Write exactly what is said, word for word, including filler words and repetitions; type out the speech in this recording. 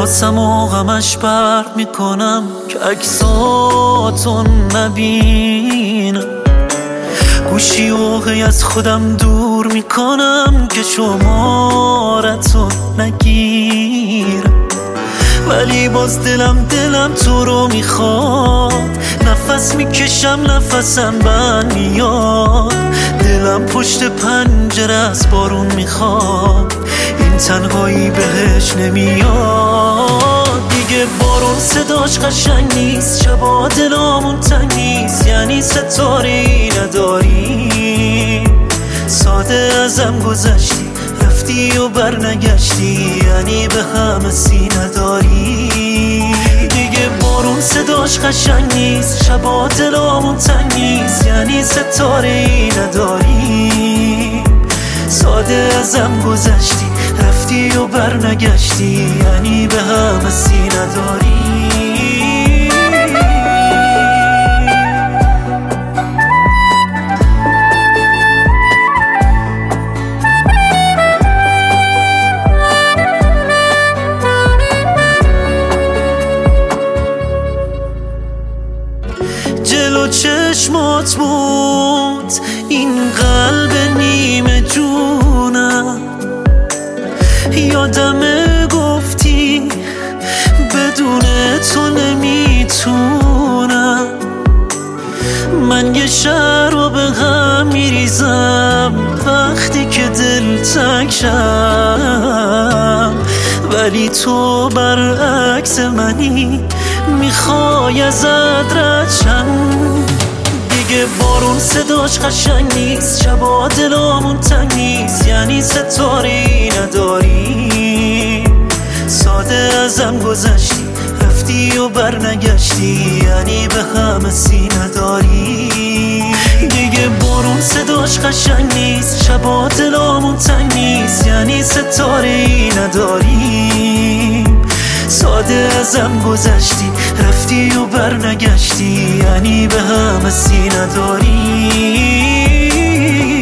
حواسم و غمش بر میکنم که عکساتون نبینم، گوشی و غی از خودم دور میکنم که شمارتون نگیرم. ولی باز دلم دلم تو رو میخواد، نفس میکشم نفسم بند میاد، دلم پشت پنجره از بارون میخواد، این تنهایی بهش نمیاد. دیگه بارون صداش قشنگ نیست، شبا دلامون تنگ نیست، یعنی ستاره‌ای نداری، ساده ازم گذشتی رفتی و برنگشتی، یعنی به همه سی نداری. دیگه بارون صداش قشنگ نیست، شبا دلامون تنگ نیست، یعنی ستاره‌ای نداری، ساده ازم گذشتی رفتی و برنگشتی، یعنی به همه سی نداری. جلو چشمات بود این قلب نیمه جونم، یادمه گفتی بدون تو نمیتونم، من یه شهر رو به غم میریزم وقتی که دل تنگ شم، ولی تو برعکس منی میخوای ازت رد شم. دیگه بارون صداش قشنگ نیست، شبا دلامون تنگ نیست، یعنی ستاره‌ای نداری، ساده ازم گذشتی رفتی و برنگشتی، یعنی به همه سی نداری. دیگه بارون صداش قشنگ نیست، شبا دلامون تنگ نیست، یعنی ستاره‌ای نداری، ساده ازم گذشتی رفتی و برنگشتی، یعنی به همه سی نداری.